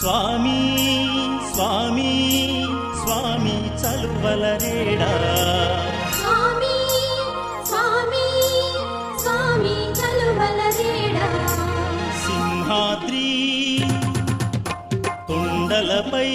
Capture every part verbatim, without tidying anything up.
స్వామి స్వామి స్వామి చలువలరేడా స్వామి స్వామి స్వామి చలువలరేడా సింహాద్రి కొండలపై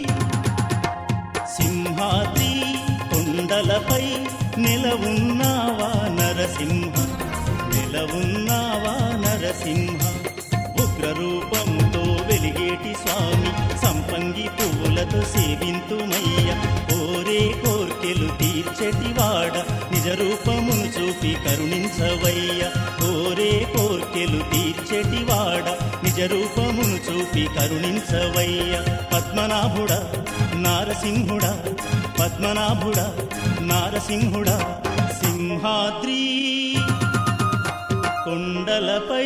సింహాద్రి కొండలపై నెలవున్నావా నరసింహ నెలవున్నావా నరసింహ ఉగ్రరూపంతో వెలిగేటి స్వామి సంపంగి పువ్వులతో సేవింతుమయ్య కోరే కోర్కెలు తీర్చెటివాడ నిజ రూపమును చూపి కరుణించవయ్య కోరే కోర్కెలు తీర్చెటివాడ నిజ రూపమును చూపి కరుణించవయ్య పద్మనాభుడా నారసింహుడా పద్మనాభుడా నారసింహుడా సింహాద్రి కొండలపై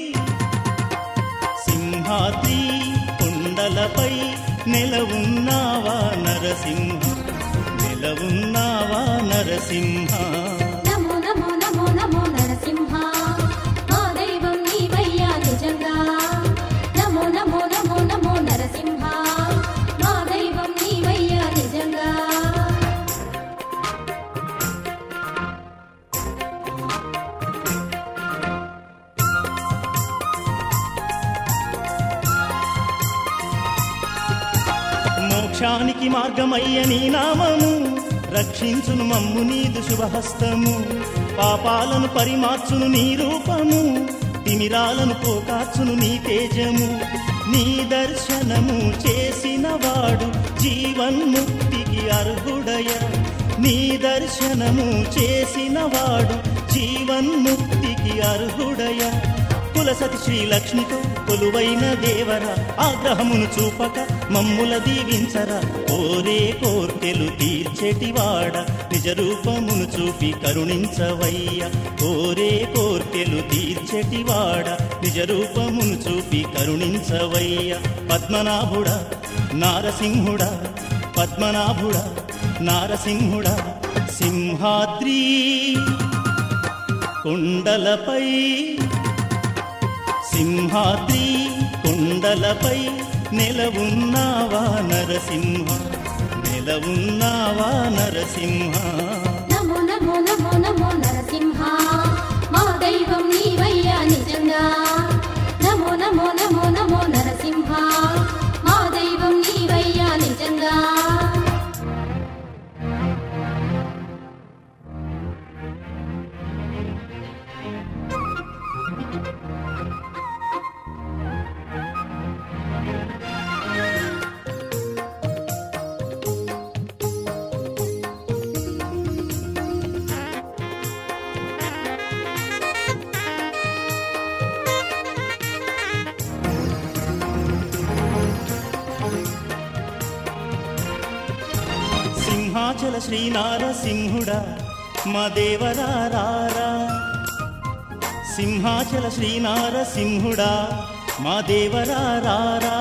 సింహాద్రి కొండలపై నెలవున్నావా నరసింహ నెలవున్నావా నరసింహ నమో నమో నమో నమో నరసింహ మా దైవం నీవయ్యా నిజంగా నమో నమో నమో నమో నరసింహ మా దైవం నీవయ్యా నిజంగా మోక్షానికి మార్గమయ్య నీ నామము రక్షించును మమ్ము నీదు శుభహస్తము పాపాలను పరిమార్చును నీ రూపము తిమిరాలను పోకార్చును నీ తేజము నీ దర్శనము చేసిన వాడు జీవన్ముక్తికి అర్హుడయ నీ దర్శనము చేసిన వాడు జీవన్ముక్తికి అర్హుడయ కులసతి శ్రీలక్ష్మితో కొలువైన దేవర ఆగ్రహమును చూపక మమ్ముల దీవించరా కోరే కోర్కెలు తీర్చెటివాడ నిజ రూపమును చూపి కరుణించవయ్య కోరే కోర్కెలు తీర్చెటివాడ నిజ రూపమును చూపి కరుణించవయ్య పద్మనాభుడా నారసింహుడా పద్మనాభుడా నారసింహుడా సింహాద్రి కొండలపై సింహాద్రి కొండలపై నెలవున్నావా నరసింహ నెలవున్నావా నరసింహ నమో నమో నమో నమో నరసింహ మా దైవం నీవయ్యా నిజంగా నమో నమో నమో నమో నరసింహ మా దైవం నీవయ్యా నిజంగా సింహాచల శ్రీనారసింహుడా మా దేవరారా సింహాచల శ్రీనారసింహుడా మా దేవరారా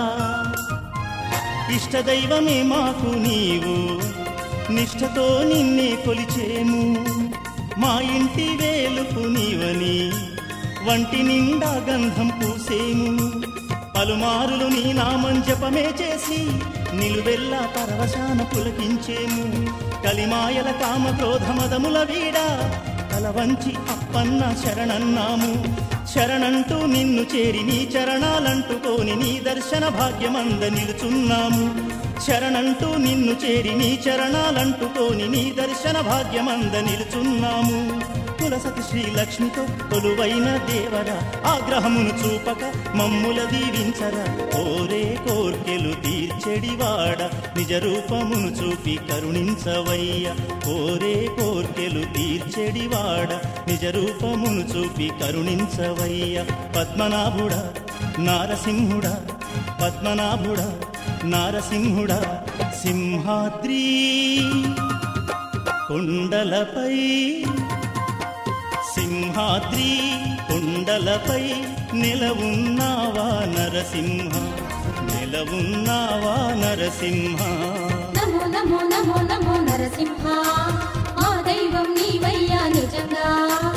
ఇష్టదైవమే మాకు నీవు నిష్ఠతో నిన్నే కొలిచేము మా ఇంటి వేలుపు నీవని వంటి నిండా గంధం పూసేము పలుమారులు నీ నామం జపమే చేసి నిలువెల్లా పరవశాన పులకించేము కలిమాయల కామ క్రోధమదముల వీడా తల వంచి అప్పన్న శరణన్నాము శరణంటూ నిన్ను చేరి నీ చరణాలంటుకోని నీ దర్శన భాగ్యమంద నిలుచున్నాము శరణంటూ నిన్ను చేరి నీ చరణాలంటుకోని నీ దర్శన భాగ్యమంద నిలుచున్నాము కులసతి శ్రీలక్ష్మితో కొలువైన దేవర ఆగ్రహమును చూపక మమ్ముల దీవించరా కోరే కోర్కెలు తీర్చెడివాడ నిజ రూపమును చూపి కరుణించవయ్య కోరే కోర్కెలు తీర్చెడివాడ నిజ రూపమును చూపి కరుణించవయ్య పద్మనాభుడా నారసింహుడా పద్మనాభుడా నారసింహుడా సింహాద్రి కొండలపై సింహాద్రి కొండలపై నెలవున్నావా నరసింహ నెలవున్నావా నరసింహ నమో నమో నమో నమో నరసింహ మా దైవం నీవయ్యా నిజంగా